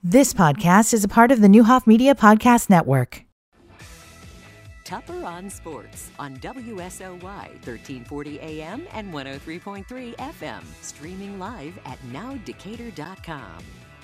This podcast is a part of the Newhoff Media Podcast Network. Tupper on Sports on WSOY 1340 AM and 103.3 FM. Streaming live at nowdecatur.com.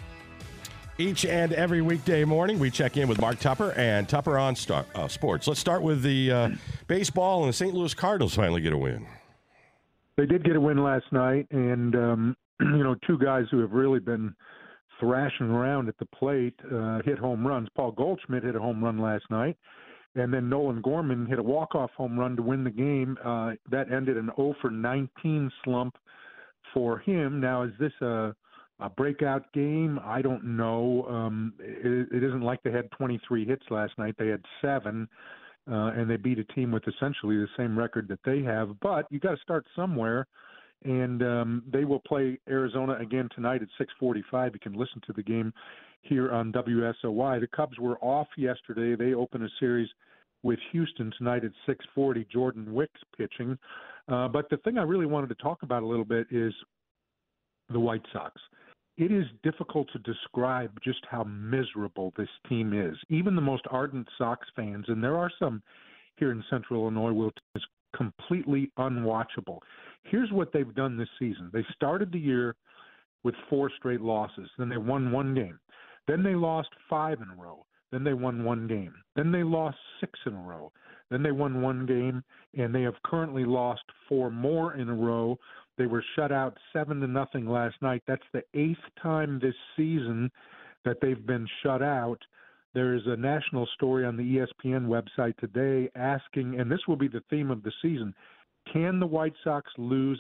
Each and every weekday morning, we check in with Mark Tupper and Tupper on Sports. Let's start with the baseball, and the St. Louis Cardinals finally get a win. They did get a win last night, and, two guys who have really been thrashing around at the plate hit home runs. Paul Goldschmidt hit a home run last night, and then Nolan Gorman hit a walk-off home run to win the game. That ended an 0-for-19 slump for him. Now, is this a breakout game? I don't know. It isn't like they had 23 hits last night. They had 7, and they beat a team with essentially the same record that they have. But you got to start somewhere, and they will play Arizona again tonight at 6:45. You can listen to the game here on WSOY. The Cubs were off yesterday. They open a series with Houston tonight at 6:40. Jordan Wicks pitching. But the thing I really wanted to talk about a little bit is the White Sox. It is difficult to describe just how miserable this team is. Even the most ardent Sox fans, and there are some here in Central Illinois, will is completely unwatchable. Here's what they've done this season. They started the year with 4 straight losses. Then they won 1 game. Then they lost 5 in a row. Then they won 1 game. Then they lost 6 in a row. Then they won 1 game, and they have currently lost 4 more in a row. They were shut out 7-0 last night. That's the 8th time this season that they've been shut out. There is a national story on the ESPN website today asking, and this will be the theme of the season, can the White Sox lose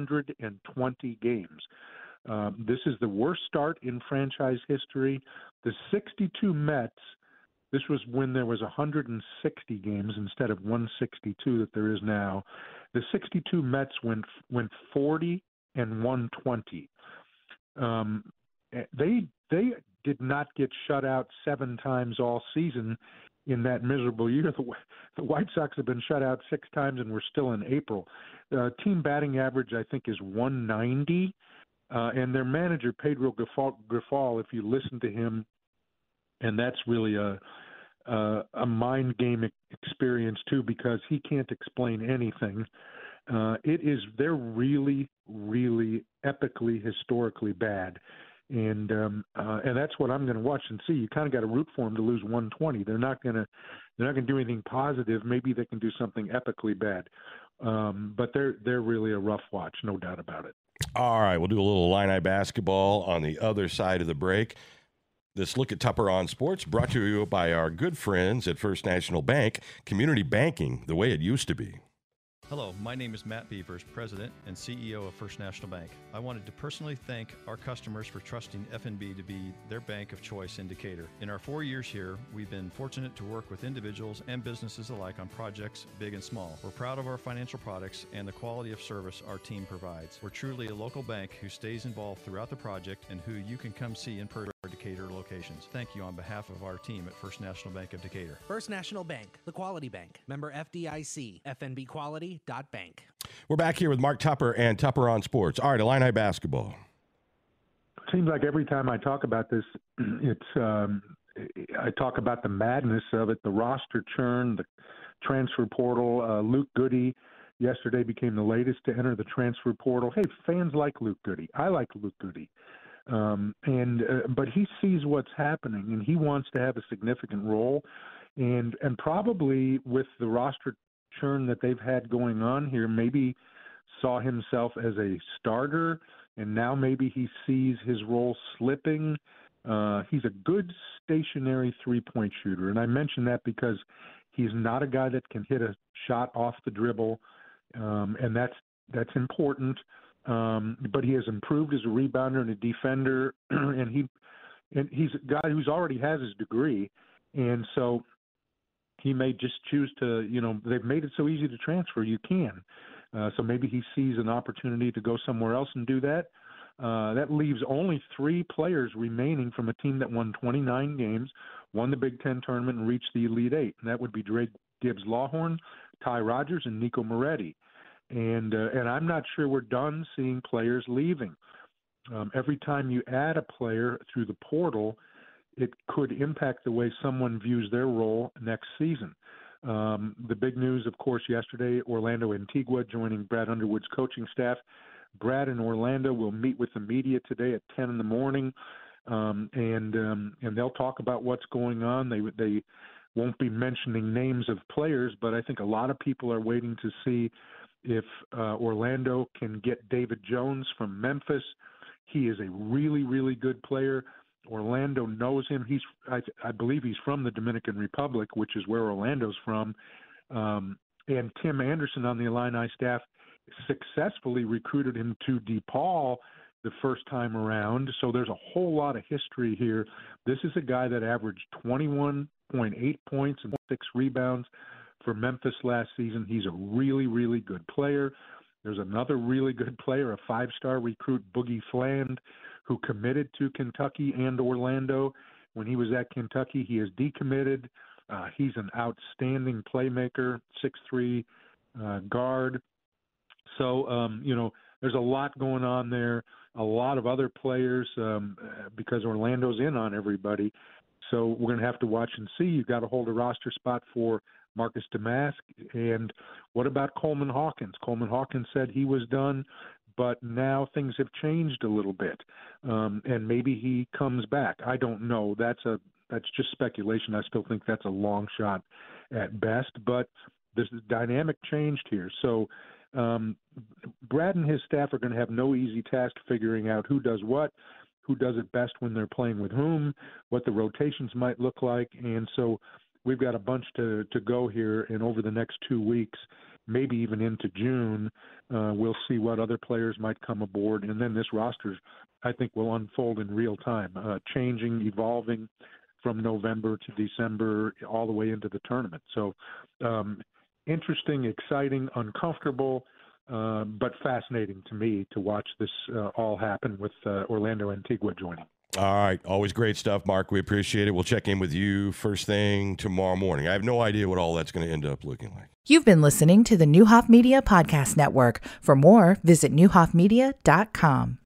120 games? This is the worst start in franchise history. The 62 Mets, this was when there was 160 games instead of 162 that there is now. The 62 Mets went 40-120. They did not get shut out 7 times all season in that miserable year. The White Sox have been shut out 6 times, and we're still in April. Team batting average, I think, is 190. And their manager, Pedro Grifol, if you listen to him, and that's really a mind game experience too, because he can't explain anything. They're really, really epically, historically bad. And that's what I'm going to watch and see. You kind of got to root for them to lose 120. They're not going to do anything positive. Maybe they can do something epically bad. But they're really a rough watch, no doubt about it. All right, we'll do a little Illini basketball on the other side of the break. This look at Tupper on Sports brought to you by our good friends at First National Bank, community banking the way it used to be. Hello, my name is Matt Beavers, President and CEO of First National Bank. I wanted to personally thank our customers for trusting FNB to be their bank of choice in Decatur. In our 4 years here, we've been fortunate to work with individuals and businesses alike on projects big and small. We're proud of our financial products and the quality of service our team provides. We're truly a local bank who stays involved throughout the project and who you can come see in person at our Decatur locations. Thank you on behalf of our team at First National Bank of Decatur. First National Bank, the quality bank. Member FDIC, FNBquality.bank. We're back here with Mark Tupper and Tupper on Sports. All right, Illini basketball. Seems like every time I talk about this, I talk about the madness of it, the roster churn, the transfer portal. Luke Goody yesterday became the latest to enter the transfer portal. Hey, fans like Luke Goody. I like Luke Goody. But he sees what's happening, and he wants to have a significant role. And probably with the roster churn that they've had going on here, maybe saw himself as a starter, and now maybe he sees his role slipping. He's a good stationary three-point shooter, and I mention that because he's not a guy that can hit a shot off the dribble, and that's important. But he has improved as a rebounder and a defender, and he's a guy who's already has his degree, and so he may just choose to, they've made it so easy to transfer, you can. So maybe he sees an opportunity to go somewhere else and do that. That leaves only 3 players remaining from a team that won 29 games, won the Big Ten tournament, and reached the Elite Eight. And that would be Drake Gibbs-Lawhorn, Ty Rodgers, and Nico Moretti. And I'm not sure we're done seeing players leaving. Every time you add a player through the portal, it could impact the way someone views their role next season. The big news, of course, yesterday, Orlando Antigua joining Brad Underwood's coaching staff. Brad and Orlando will meet with the media today at 10 in the morning, and they'll talk about what's going on. They won't be mentioning names of players, but I think a lot of people are waiting to see if Orlando can get David Jones from Memphis. He is a really, really good player. Orlando knows him. I believe he's from the Dominican Republic, which is where Orlando's from. And Tim Anderson on the Illini staff successfully recruited him to DePaul the first time around. So there's a whole lot of history here. This is a guy that averaged 21.8 points and 6 rebounds for Memphis last season. He's a really, really good player. There's another really good player, a 5-star recruit, Boogie Fland, who committed to Kentucky and Orlando. When he was at Kentucky, he is decommitted. He's an outstanding playmaker, 6'3" guard. So, there's a lot going on there, a lot of other players because Orlando's in on everybody. So we're going to have to watch and see. You've got to hold a roster spot for Marcus Damask. And what about Coleman Hawkins? Coleman Hawkins said he was done, but now things have changed a little bit. And maybe he comes back. I don't know. That's just speculation. I still think that's a long shot at best, but this dynamic changed here. So Brad and his staff are going to have no easy task figuring out who does what, who does it best when they're playing with whom, what the rotations might look like. And so we've got a bunch to go here, and over the next 2 weeks, maybe even into June, we'll see what other players might come aboard. And then this roster, I think, will unfold in real time, changing, evolving from November to December all the way into the tournament. So interesting, exciting, uncomfortable, but fascinating to me to watch this all happen with Orlando Antigua joining. All right. Always great stuff, Mark. We appreciate it. We'll check in with you first thing tomorrow morning. I have no idea what all that's going to end up looking like. You've been listening to the Neuhoff Media Podcast Network. For more, visit neuhoffmedia.com.